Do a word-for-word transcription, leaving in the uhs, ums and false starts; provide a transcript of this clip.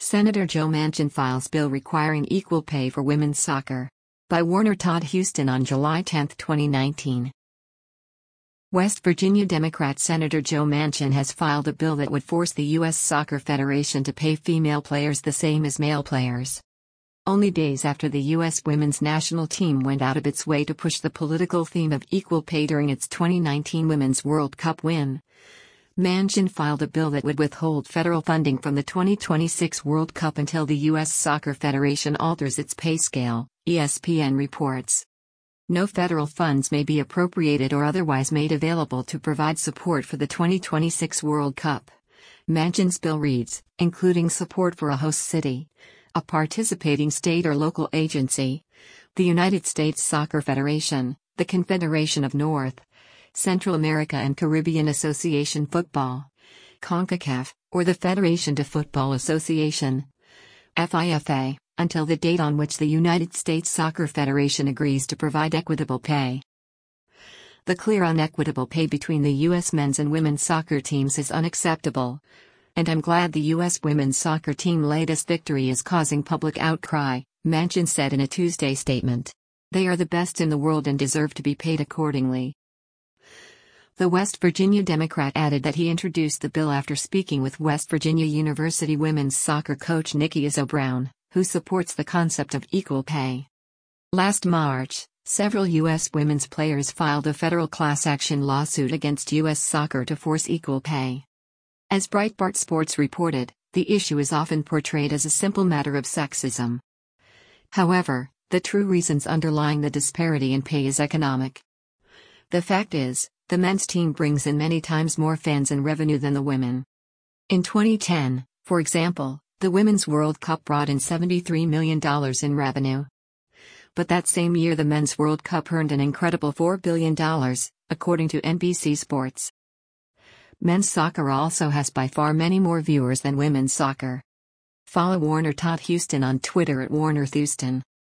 Senator Joe Manchin files bill requiring equal pay for women's soccer. By Warner Todd Huston on July tenth, twenty nineteen. West Virginia Democrat Senator Joe Manchin has filed a bill that would force the U S Soccer Federation to pay female players the same as male players. Only days after the U S women's national team went out of its way to push the political theme of equal pay during its twenty nineteen Women's World Cup win, Manchin filed a bill that would withhold federal funding from the twenty twenty-six World Cup until the U S Soccer Federation alters its pay scale, E S P N reports. No federal funds may be appropriated or otherwise made available to provide support for the twenty twenty-six World Cup. Manchin's bill reads, including support for a host city, a participating state or local agency, the United States Soccer Federation, the Confederation of North, Central America and Caribbean Association Football, CONCACAF, or the Federation de Football Association, FIFA, until the date on which the United States Soccer Federation agrees to provide equitable pay. The clear unequitable pay between the U S men's and women's soccer teams is unacceptable, and I'm glad the U S women's soccer team's latest victory is causing public outcry, Manchin said in a Tuesday statement. They are the best in the world and deserve to be paid accordingly. The West Virginia Democrat added that he introduced the bill after speaking with West Virginia University women's soccer coach Nikki Izzo Brown, who supports the concept of equal pay. Last March, several U S women's players filed a federal class action lawsuit against U S soccer to force equal pay. As Breitbart Sports reported, the issue is often portrayed as a simple matter of sexism. However, the true reasons underlying the disparity in pay is economic. The fact is, the men's team brings in many times more fans and revenue than the women. In twenty ten, for example, the Women's World Cup brought in seventy-three million dollars in revenue. But that same year the Men's World Cup earned an incredible four billion dollars, according to N B C Sports. Men's soccer also has by far many more viewers than women's soccer. Follow Warner Todd Huston on Twitter at Warner Thuston.